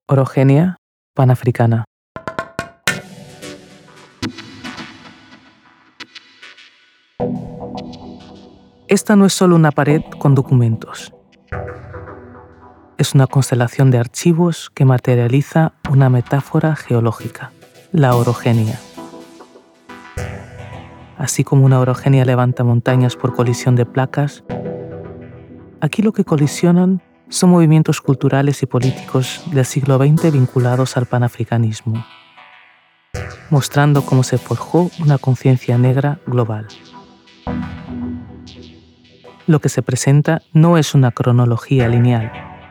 Orogenia panafricana. Esta no es solo una pared con documentos. Es una constelación de archivos que materializa una metáfora geológica, la orogenia. Así como una orogenia levanta montañas por colisión de placas, aquí lo que colisionan son movimientos culturales y políticos del siglo XX vinculados al panafricanismo, mostrando cómo se forjó una conciencia negra global. Lo que se presenta no es una cronología lineal.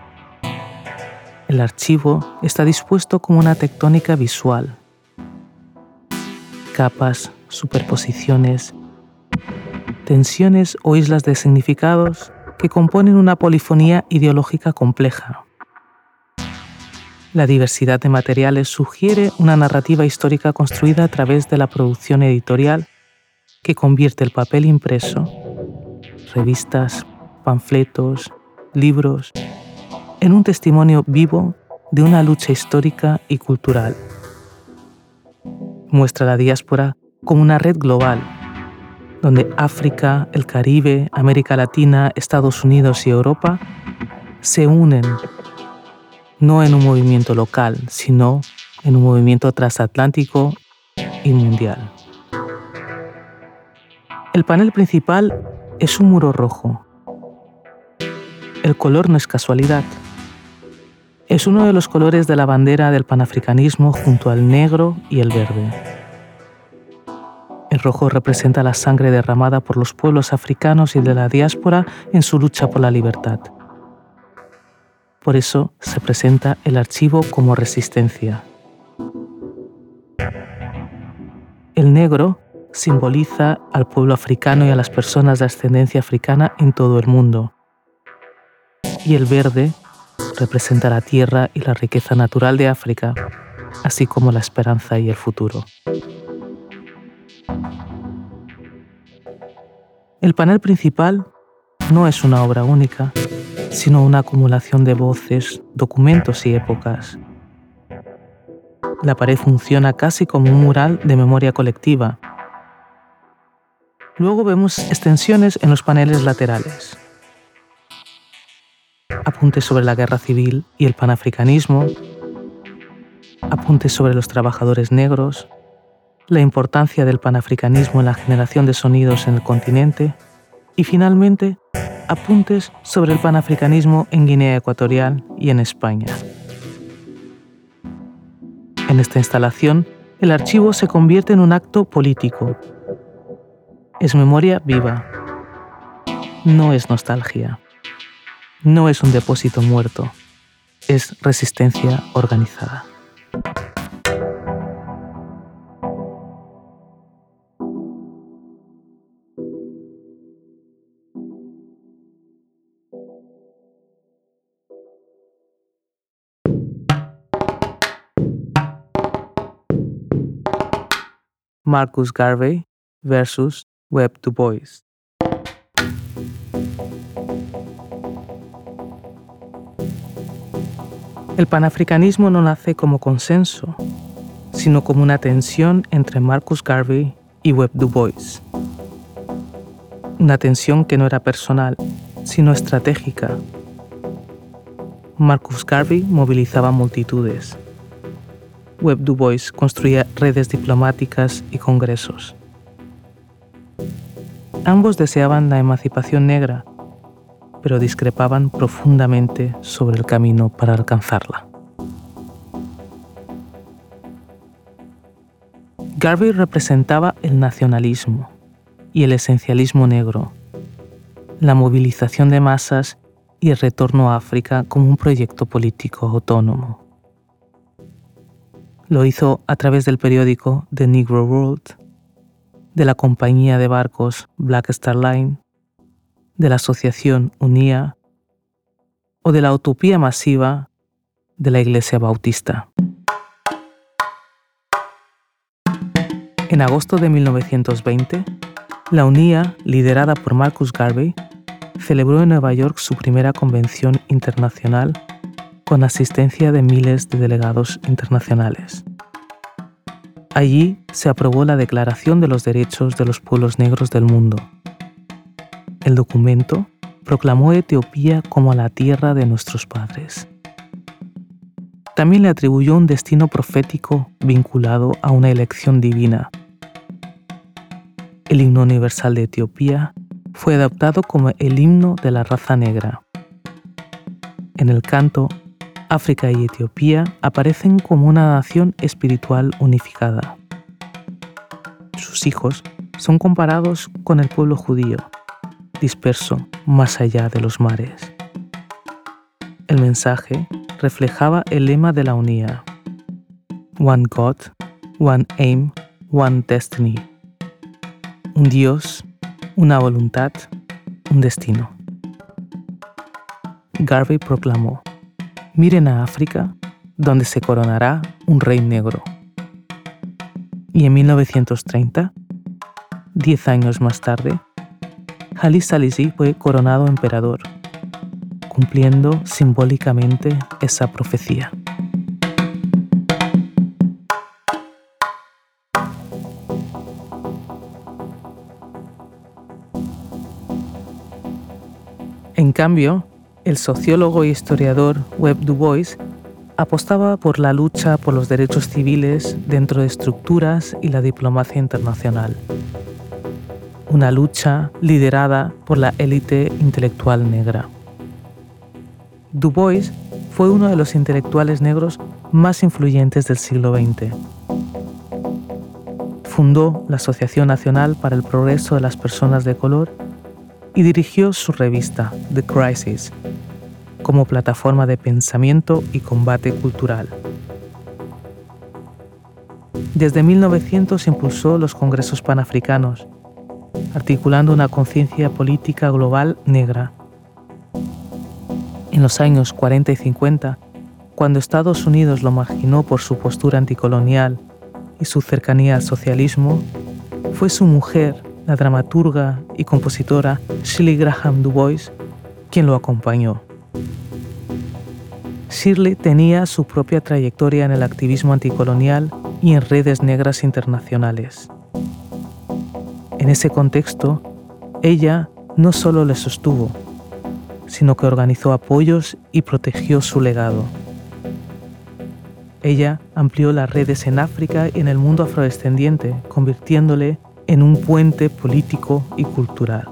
El archivo está dispuesto como una tectónica visual. Capas, superposiciones, tensiones o islas de significados que componen una polifonía ideológica compleja. La diversidad de materiales sugiere una narrativa histórica construida a través de la producción editorial que convierte el papel impreso, revistas, panfletos, libros, en un testimonio vivo de una lucha histórica y cultural. Muestra la diáspora como una red global, donde África, el Caribe, América Latina, Estados Unidos y Europa se unen, no en un movimiento local, sino en un movimiento transatlántico y mundial. El panel principal es un muro rojo. El color no es casualidad. Es uno de los colores de la bandera del panafricanismo junto al negro y el verde. El rojo representa la sangre derramada por los pueblos africanos y de la diáspora en su lucha por la libertad. Por eso se presenta el archivo como resistencia. El negro simboliza al pueblo africano y a las personas de ascendencia africana en todo el mundo. Y el verde representa la tierra y la riqueza natural de África, así como la esperanza y el futuro. El panel principal no es una obra única, sino una acumulación de voces, documentos y épocas. La pared funciona casi como un mural de memoria colectiva. Luego vemos extensiones en los paneles laterales. Apuntes sobre la guerra civil y el panafricanismo, apuntes sobre los trabajadores negros, la importancia del panafricanismo en la generación de sonidos en el continente y, finalmente, apuntes sobre el panafricanismo en Guinea Ecuatorial y en España. En esta instalación, el archivo se convierte en un acto político. Es memoria viva. No es nostalgia. No es un depósito muerto. Es resistencia organizada. Marcus Garvey versus Webb Du Bois. El panafricanismo no nace como consenso, sino como una tensión entre Marcus Garvey y Webb Du Bois. Una tensión que no era personal, sino estratégica. Marcus Garvey movilizaba multitudes. Webb Du Bois construía redes diplomáticas y congresos. Ambos deseaban la emancipación negra, pero discrepaban profundamente sobre el camino para alcanzarla. Garvey representaba el nacionalismo y el esencialismo negro, la movilización de masas y el retorno a África como un proyecto político autónomo. Lo hizo a través del periódico The Negro World, de la compañía de barcos Black Star Line, de la asociación UNIA o de la utopía masiva de la Iglesia Bautista. En agosto de 1920, la UNIA, liderada por Marcus Garvey, celebró en Nueva York su primera convención internacional con asistencia de miles de delegados internacionales. Allí se aprobó la Declaración de los Derechos de los Pueblos Negros del Mundo. El documento proclamó a Etiopía como la tierra de nuestros padres. También le atribuyó un destino profético vinculado a una elección divina. El himno universal de Etiopía fue adoptado como el himno de la raza negra. En el canto, África y Etiopía aparecen como una nación espiritual unificada. Sus hijos son comparados con el pueblo judío, disperso más allá de los mares. El mensaje reflejaba el lema de la UNIA: One God, One Aim, One Destiny. Un Dios, una voluntad, un destino. Garvey proclamó: miren a África, donde se coronará un rey negro. Y en 1930, 10 años más tarde, Haile Selassie fue coronado emperador, cumpliendo simbólicamente esa profecía. En cambio, el sociólogo e historiador Webb Du Bois apostaba por la lucha por los derechos civiles dentro de estructuras y la diplomacia internacional. Una lucha liderada por la élite intelectual negra. Du Bois fue uno de los intelectuales negros más influyentes del siglo XX. Fundó la Asociación Nacional para el Progreso de las Personas de Color y dirigió su revista, The Crisis, como plataforma de pensamiento y combate cultural. Desde 1900 impulsó los congresos panafricanos, articulando una conciencia política global negra. En los años 40 y 50, cuando Estados Unidos lo marginó por su postura anticolonial y su cercanía al socialismo, fue su mujer, la dramaturga y compositora Shirley Graham Du Bois, quien lo acompañó. Shirley tenía su propia trayectoria en el activismo anticolonial y en redes negras internacionales. En ese contexto, ella no solo le sostuvo, sino que organizó apoyos y protegió su legado. Ella amplió las redes en África y en el mundo afrodescendiente, convirtiéndole en un puente político y cultural.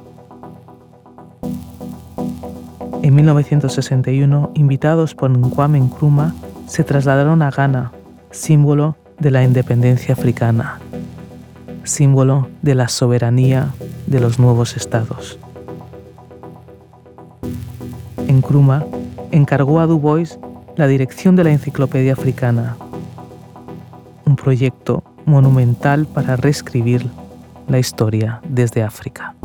En 1961, invitados por Kwame Nkrumah, se trasladaron a Ghana, símbolo de la independencia africana, símbolo de la soberanía de los nuevos estados. Nkrumah encargó a Du Bois la dirección de la Enciclopedia Africana, un proyecto monumental para reescribir la historia desde África.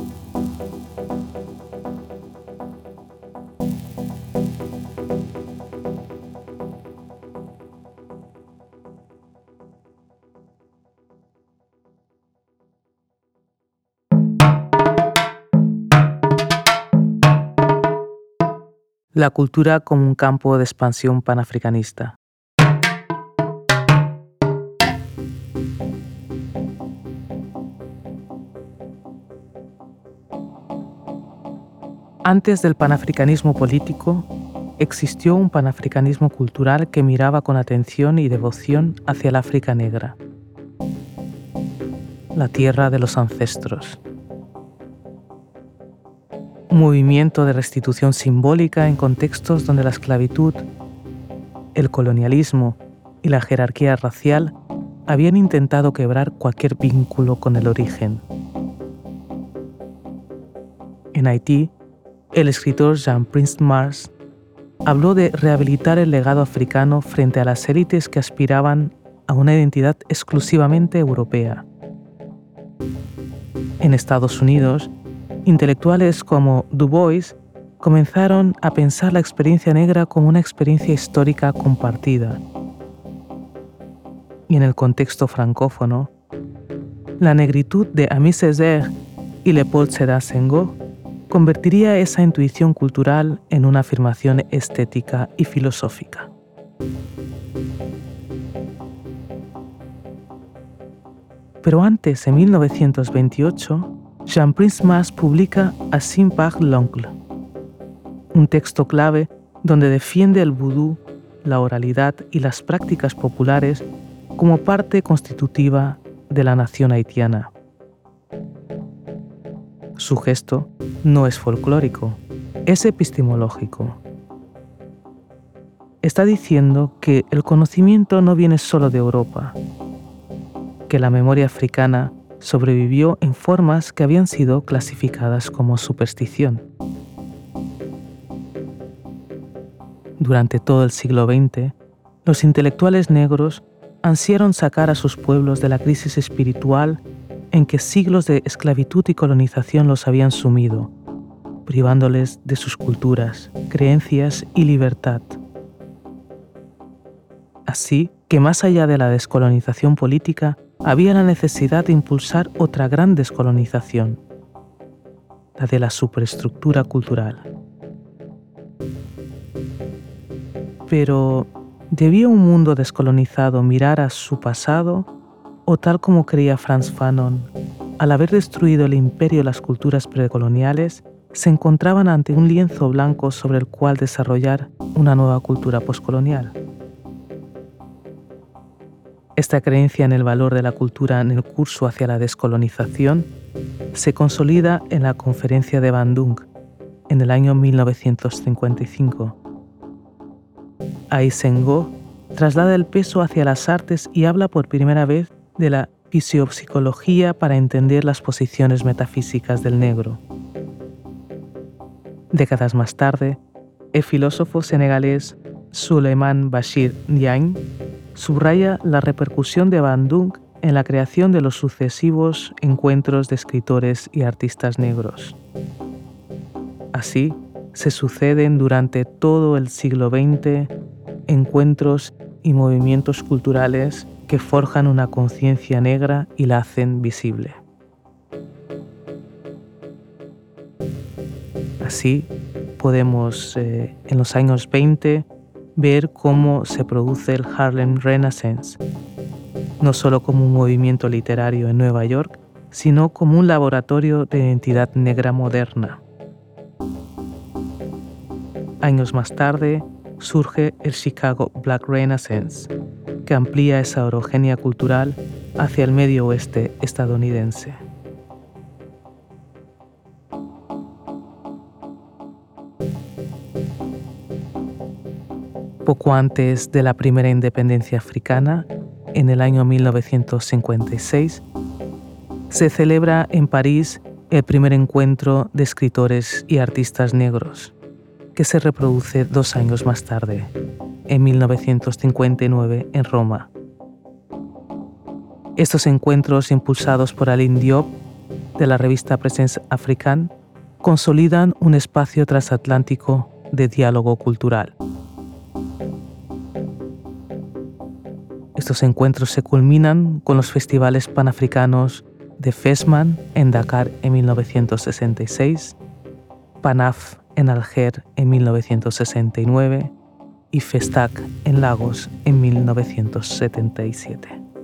La cultura como un campo de expansión panafricanista. Antes del panafricanismo político, existió un panafricanismo cultural que miraba con atención y devoción hacia el África negra, la tierra de los ancestros. Un movimiento de restitución simbólica en contextos donde la esclavitud, el colonialismo y la jerarquía racial habían intentado quebrar cualquier vínculo con el origen. En Haití, el escritor Jean-Prince Mars habló de rehabilitar el legado africano frente a las élites que aspiraban a una identidad exclusivamente europea. En Estados Unidos, intelectuales como Du Bois comenzaron a pensar la experiencia negra como una experiencia histórica compartida. Y en el contexto francófono, la negritud de Aimé Césaire y Léopold Sédar Senghor convertiría esa intuición cultural en una afirmación estética y filosófica. Pero antes, en 1928, Jean-Prince Mas publica Assis par l'oncle, un texto clave donde defiende el vudú, la oralidad y las prácticas populares como parte constitutiva de la nación haitiana. Su gesto no es folclórico, es epistemológico. Está diciendo que el conocimiento no viene solo de Europa, que la memoria africana sobrevivió en formas que habían sido clasificadas como superstición. Durante todo el siglo XX, los intelectuales negros ansiaron sacar a sus pueblos de la crisis espiritual en que siglos de esclavitud y colonización los habían sumido, privándoles de sus culturas, creencias y libertad. Así que más allá de la descolonización política, había la necesidad de impulsar otra gran descolonización, la de la superestructura cultural. Pero, ¿debía un mundo descolonizado mirar a su pasado o, tal como creía Frantz Fanon, al haber destruido el imperio y las culturas precoloniales, se encontraban ante un lienzo blanco sobre el cual desarrollar una nueva cultura poscolonial? Esta creencia en el valor de la cultura en el curso hacia la descolonización se consolida en la Conferencia de Bandung en el año 1955. Ahí Senghor traslada el peso hacia las artes y habla por primera vez de la fisiopsicología para entender las posiciones metafísicas del negro. Décadas más tarde, el filósofo senegalés Souleymane Bachir Diagne subraya la repercusión de Bandung en la creación de los sucesivos encuentros de escritores y artistas negros. Así, se suceden durante todo el siglo XX encuentros y movimientos culturales que forjan una conciencia negra y la hacen visible. Así, podemos, en los años 20, ver cómo se produce el Harlem Renaissance, no solo como un movimiento literario en Nueva York, sino como un laboratorio de identidad negra moderna. Años más tarde, surge el Chicago Black Renaissance, que amplía esa orogenia cultural hacia el medio oeste estadounidense. Poco antes de la primera independencia africana, en el año 1956, se celebra en París el primer encuentro de escritores y artistas negros, que se reproduce 2 años más tarde, en 1959, en Roma. Estos encuentros, impulsados por Alain Diop, de la revista Presence Africaine, consolidan un espacio transatlántico de diálogo cultural. Estos encuentros se culminan con los festivales panafricanos de FESMAN en Dakar en 1966, PANAF en Alger en 1969 y FESTAC en Lagos en 1977.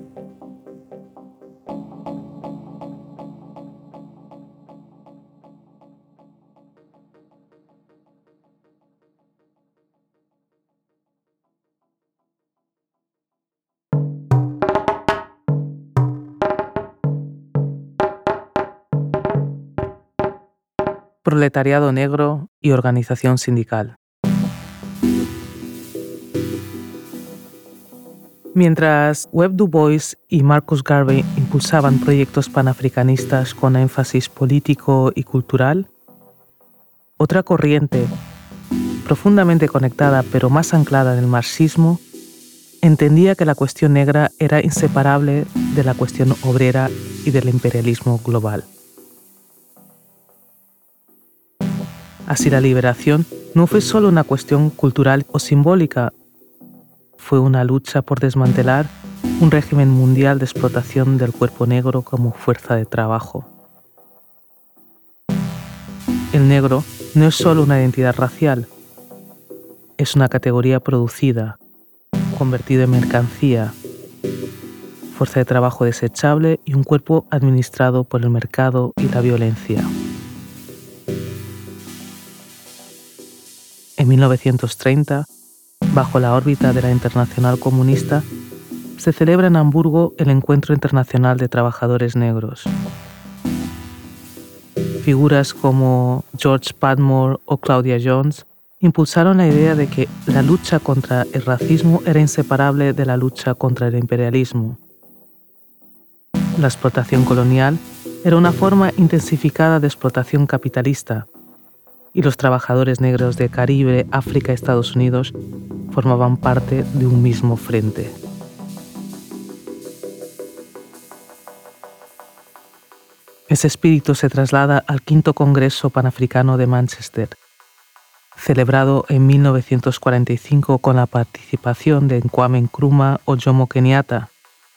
Proletariado negro y organización sindical. Mientras Webb Du Bois y Marcus Garvey impulsaban proyectos panafricanistas con énfasis político y cultural, otra corriente, profundamente conectada pero más anclada en el marxismo, entendía que la cuestión negra era inseparable de la cuestión obrera y del imperialismo global. Así, la liberación no fue solo una cuestión cultural o simbólica, fue una lucha por desmantelar un régimen mundial de explotación del cuerpo negro como fuerza de trabajo. El negro no es solo una identidad racial, es una categoría producida, convertida en mercancía, fuerza de trabajo desechable y un cuerpo administrado por el mercado y la violencia. En 1930, bajo la órbita de la Internacional Comunista, se celebra en Hamburgo el Encuentro Internacional de Trabajadores Negros. Figuras como George Padmore o Claudia Jones impulsaron la idea de que la lucha contra el racismo era inseparable de la lucha contra el imperialismo. La explotación colonial era una forma intensificada de explotación capitalista, y los trabajadores negros de Caribe, África y Estados Unidos formaban parte de un mismo frente. Ese espíritu se traslada al V Congreso Panafricano de Manchester, celebrado en 1945 con la participación de Kwame Nkrumah o Jomo Kenyatta.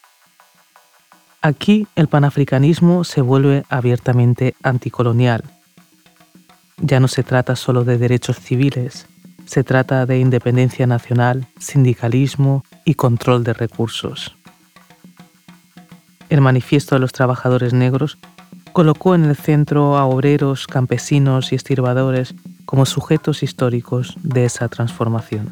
Aquí el panafricanismo se vuelve abiertamente anticolonial. Ya no se trata solo de derechos civiles, se trata de independencia nacional, sindicalismo y control de recursos. El Manifiesto de los Trabajadores Negros colocó en el centro a obreros, campesinos y estibadores como sujetos históricos de esa transformación.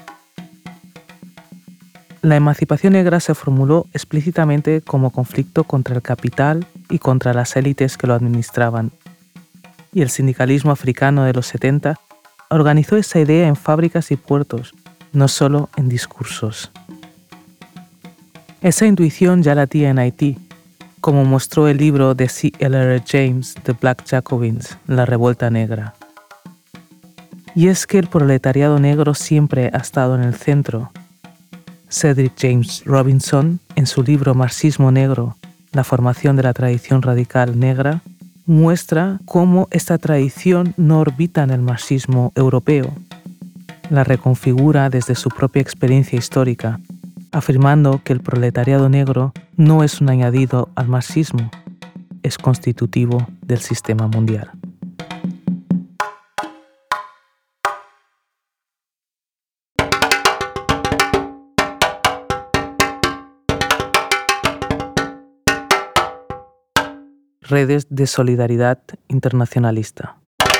La emancipación negra se formuló explícitamente como conflicto contra el capital y contra las élites que lo administraban, y el sindicalismo africano de los 70 organizó esa idea en fábricas y puertos, no solo en discursos. Esa intuición ya latía en Haití, como mostró el libro de C. L. James, The Black Jacobins, La Revuelta Negra. Y es que el proletariado negro siempre ha estado en el centro. Cedric James Robinson, en su libro Marxismo Negro, la formación de la tradición radical negra, muestra cómo esta tradición no orbita en el marxismo europeo. La reconfigura desde su propia experiencia histórica, afirmando que el proletariado negro no es un añadido al marxismo, es constitutivo del sistema mundial. Redes de solidaridad internacionalista.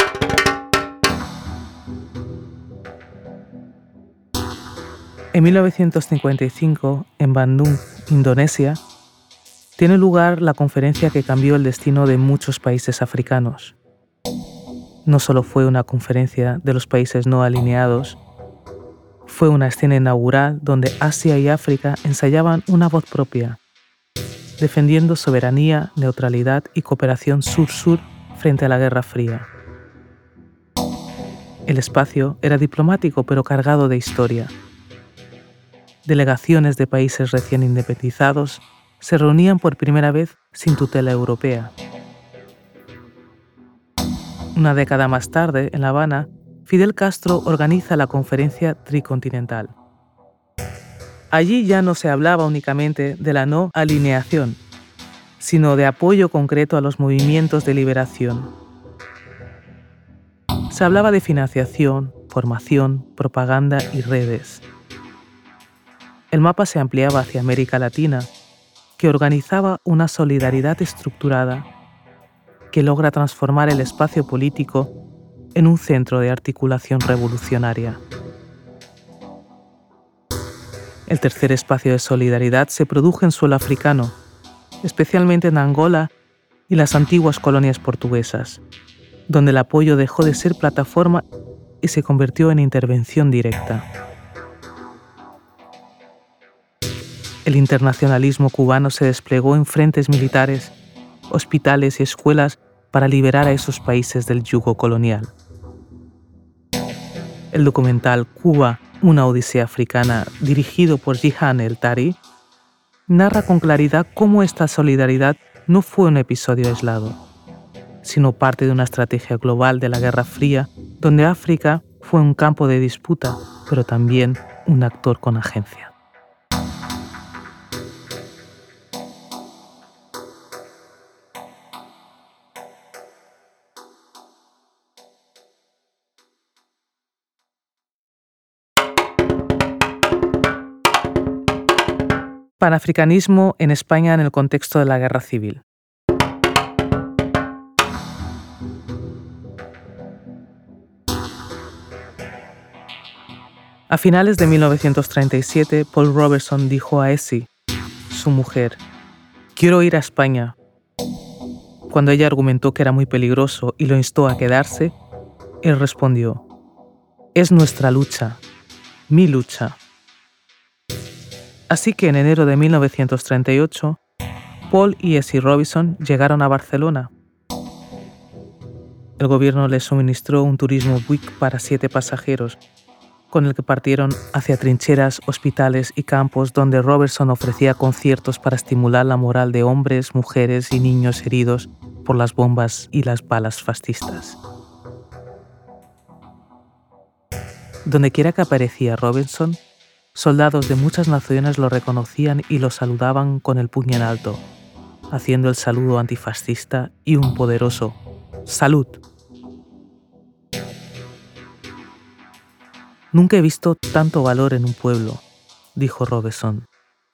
En 1955, en Bandung, Indonesia, tiene lugar la conferencia que cambió el destino de muchos países africanos. No solo fue una conferencia de los países no alineados, fue una escena inaugural donde Asia y África ensayaban una voz propia, defendiendo soberanía, neutralidad y cooperación sur-sur frente a la Guerra Fría. El espacio era diplomático pero cargado de historia. Delegaciones de países recién independizados se reunían por primera vez sin tutela europea. Una década más tarde, en La Habana, Fidel Castro organiza la Conferencia Tricontinental. Allí ya no se hablaba únicamente de la no alineación, sino de apoyo concreto a los movimientos de liberación. Se hablaba de financiación, formación, propaganda y redes. El mapa se ampliaba hacia América Latina, que organizaba una solidaridad estructurada que logra transformar el espacio político en un centro de articulación revolucionaria. El tercer espacio de solidaridad se produjo en suelo africano, especialmente en Angola y las antiguas colonias portuguesas, donde el apoyo dejó de ser plataforma y se convirtió en intervención directa. El internacionalismo cubano se desplegó en frentes militares, hospitales y escuelas para liberar a esos países del yugo colonial. El documental Cuba, una odisea africana, dirigido por Jihan El-Tari, narra con claridad cómo esta solidaridad no fue un episodio aislado, sino parte de una estrategia global de la Guerra Fría, donde África fue un campo de disputa, pero también un actor con agencia. Panafricanismo en España en el contexto de la Guerra Civil. A finales de 1937, Paul Robeson dijo a Essie, su mujer, «Quiero ir a España». Cuando ella argumentó que era muy peligroso y lo instó a quedarse, él respondió, «Es nuestra lucha, mi lucha». Así que en enero de 1938, Paul y Essie Robinson llegaron a Barcelona. El gobierno les suministró un turismo Buick para 7 pasajeros, con el que partieron hacia trincheras, hospitales y campos donde Robertson ofrecía conciertos para estimular la moral de hombres, mujeres y niños heridos por las bombas y las balas fascistas. Dondequiera que aparecía Robinson, soldados de muchas naciones lo reconocían y lo saludaban con el puño en alto, haciendo el saludo antifascista y un poderoso «Salud». «Nunca he visto tanto valor en un pueblo», dijo Robeson.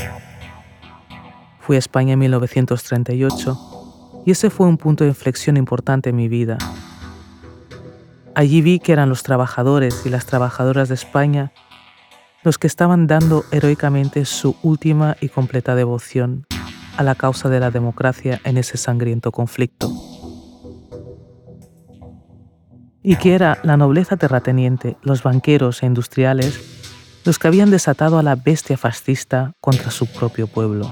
Fui a España en 1938 y ese fue un punto de inflexión importante en mi vida. Allí vi que eran los trabajadores y las trabajadoras de España los que estaban dando heroicamente su última y completa devoción a la causa de la democracia en ese sangriento conflicto. Y que era la nobleza terrateniente, los banqueros e industriales, los que habían desatado a la bestia fascista contra su propio pueblo.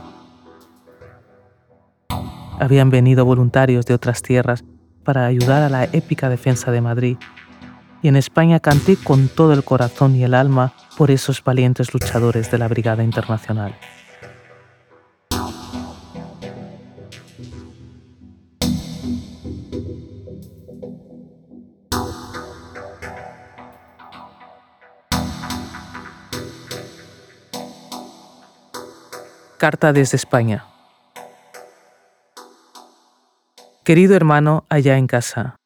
Habían venido voluntarios de otras tierras para ayudar a la épica defensa de Madrid, y en España canté con todo el corazón y el alma por esos valientes luchadores de la Brigada Internacional. Carta desde España. Querido hermano allá en casa,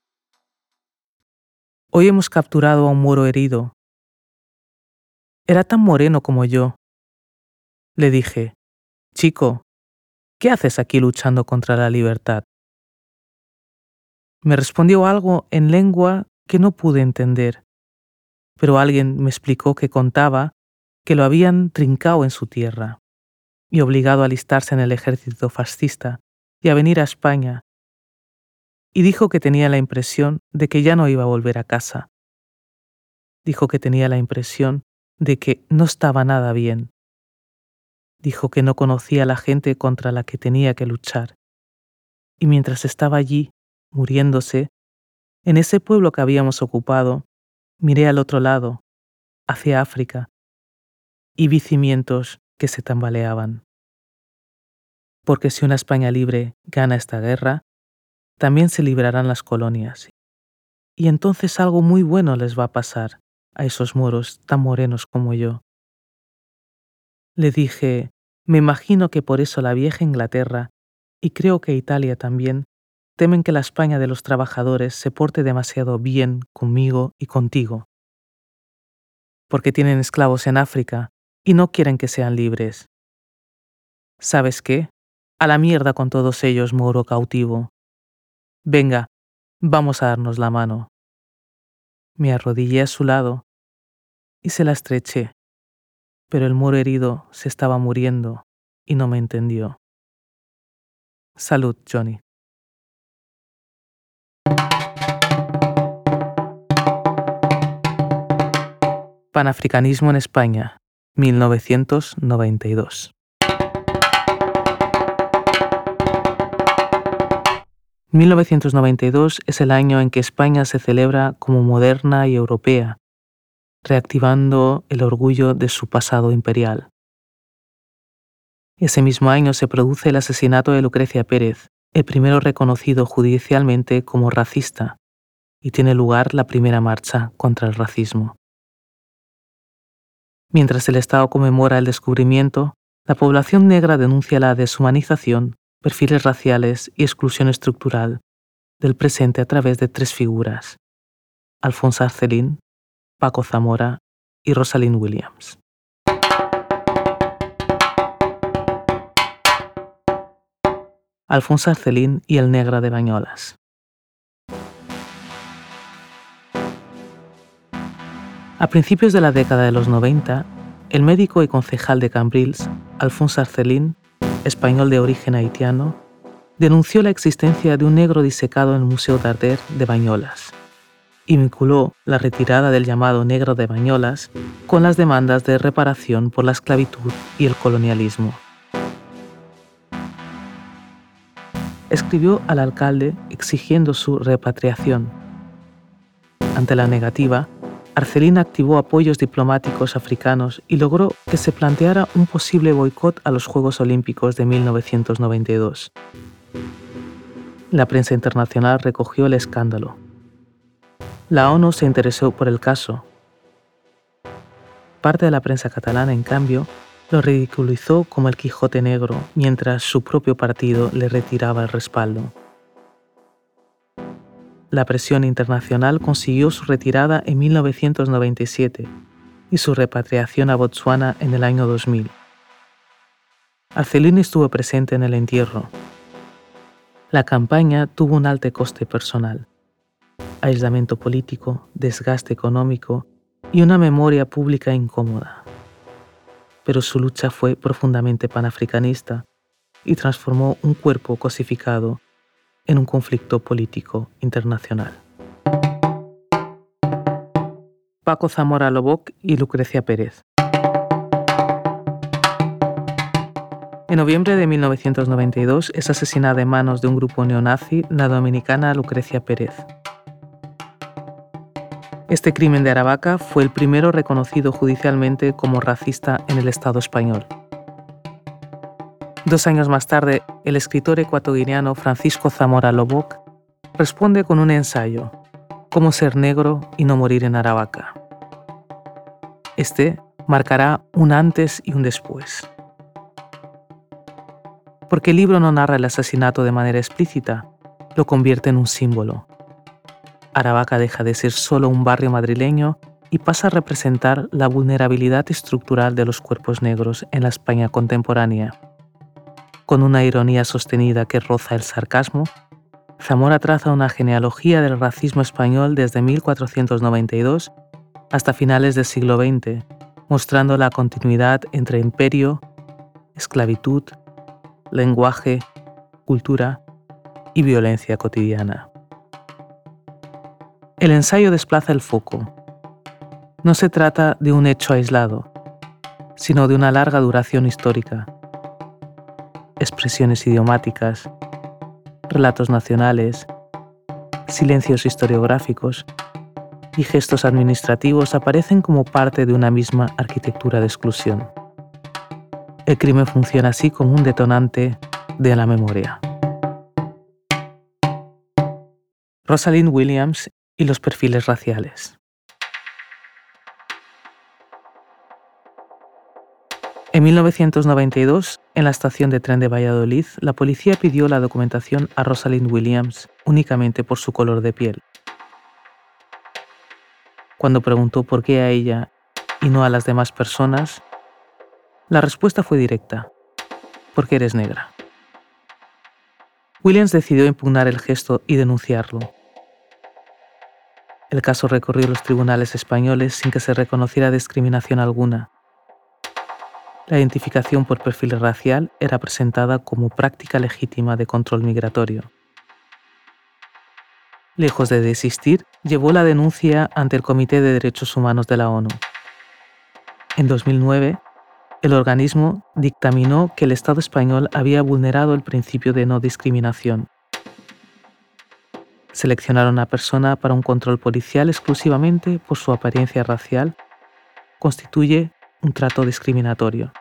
hoy hemos capturado a un moro herido. Era tan moreno como yo. Le dije, chico, ¿qué haces aquí luchando contra la libertad? Me respondió algo en lengua que no pude entender, pero alguien me explicó que contaba que lo habían trincado en su tierra y obligado a alistarse en el ejército fascista y a venir a España, y dijo que tenía la impresión de que ya no iba a volver a casa. Dijo que tenía la impresión de que no estaba nada bien. Dijo que no conocía a la gente contra la que tenía que luchar. Y mientras estaba allí, muriéndose, en ese pueblo que habíamos ocupado, miré al otro lado, hacia África, y vi cimientos que se tambaleaban. Porque si una España libre gana esta guerra, también se librarán las colonias. Y entonces algo muy bueno les va a pasar a esos moros tan morenos como yo. Le dije, me imagino que por eso la vieja Inglaterra, y creo que Italia también, temen que la España de los trabajadores se porte demasiado bien conmigo y contigo. Porque tienen esclavos en África y no quieren que sean libres. ¿Sabes qué? A la mierda con todos ellos, moro cautivo. Venga, vamos a darnos la mano. Me arrodillé a su lado y se la estreché, pero el moro herido se estaba muriendo y no me entendió. Salud, Johnny. Panafricanismo en España, 1992. 1992 es el año en que España se celebra como moderna y europea, reactivando el orgullo de su pasado imperial. Ese mismo año se produce el asesinato de Lucrecia Pérez, el primero reconocido judicialmente como racista, y tiene lugar la primera marcha contra el racismo. Mientras el Estado conmemora el descubrimiento, la población negra denuncia la deshumanización, perfiles raciales y exclusión estructural del presente a través de 3 figuras: Alfonso Arcelín, Paco Zamora y Rosalind Williams. Alfonso Arcelín y el Negro de Banyoles. A principios de la década de los 90, el médico y concejal de Cambrils, Alfonso Arcelín, español de origen haitiano, denunció la existencia de un negro disecado en el Museo d'Arder de Banyoles y vinculó la retirada del llamado Negro de Banyoles con las demandas de reparación por la esclavitud y el colonialismo. Escribió al alcalde exigiendo su repatriación. Ante la negativa, Arcelín activó apoyos diplomáticos africanos y logró que se planteara un posible boicot a los Juegos Olímpicos de 1992. La prensa internacional recogió el escándalo. La ONU se interesó por el caso. Parte de la prensa catalana, en cambio, lo ridiculizó como el Quijote Negro, mientras su propio partido le retiraba el respaldo. La presión internacional consiguió su retirada en 1997 y su repatriación a Botsuana en el año 2000. Arcelín estuvo presente en el entierro. La campaña tuvo un alto coste personal, aislamiento político, desgaste económico y una memoria pública incómoda. Pero su lucha fue profundamente panafricanista y transformó un cuerpo cosificado en un conflicto político internacional. Paco Zamora Loboc y Lucrecia Pérez. En noviembre de 1992 es asesinada en manos de un grupo neonazi la dominicana Lucrecia Pérez. Este crimen de Aravaca fue el primero reconocido judicialmente como racista en el Estado español. 2 años más tarde, el escritor ecuatoguineano Francisco Zamora Loboc responde con un ensayo, Cómo ser negro y no morir en Aravaca. Este marcará un antes y un después. Porque el libro no narra el asesinato de manera explícita, lo convierte en un símbolo. Aravaca deja de ser solo un barrio madrileño y pasa a representar la vulnerabilidad estructural de los cuerpos negros en la España contemporánea. Con una ironía sostenida que roza el sarcasmo, Zamora traza una genealogía del racismo español desde 1492 hasta finales del siglo XX, mostrando la continuidad entre imperio, esclavitud, lenguaje, cultura y violencia cotidiana. El ensayo desplaza el foco. No se trata de un hecho aislado, sino de una larga duración histórica. Expresiones idiomáticas, relatos nacionales, silencios historiográficos y gestos administrativos aparecen como parte de una misma arquitectura de exclusión. El crimen funciona así como un detonante de la memoria. Rosalind Williams y los perfiles raciales. En 1992, en la estación de tren de Valladolid, la policía pidió la documentación a Rosalind Williams únicamente por su color de piel. Cuando preguntó por qué a ella y no a las demás personas, la respuesta fue directa: porque eres negra. Williams decidió impugnar el gesto y denunciarlo. El caso recorrió los tribunales españoles sin que se reconociera discriminación alguna. La identificación por perfil racial era presentada como práctica legítima de control migratorio. Lejos de desistir, llevó la denuncia ante el Comité de Derechos Humanos de la ONU. En 2009, el organismo dictaminó que el Estado español había vulnerado el principio de no discriminación. Seleccionar a una persona para un control policial exclusivamente por su apariencia racial constituye un trato discriminatorio.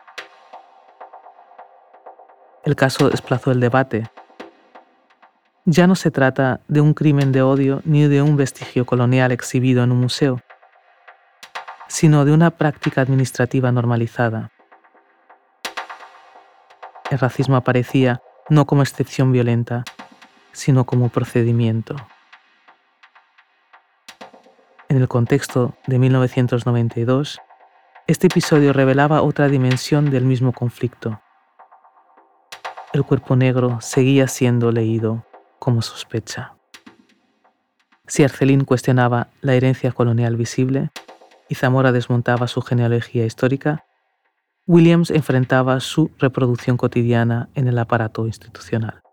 El caso desplazó el debate. Ya no se trata de un crimen de odio ni de un vestigio colonial exhibido en un museo, sino de una práctica administrativa normalizada. El racismo aparecía no como excepción violenta, sino como procedimiento. En el contexto de 1992, este episodio revelaba otra dimensión del mismo conflicto. el cuerpo negro seguía siendo leído como sospecha. Si Arcelin cuestionaba la herencia colonial visible y Zamora desmontaba su genealogía histórica, Williams enfrentaba su reproducción cotidiana en el aparato institucional.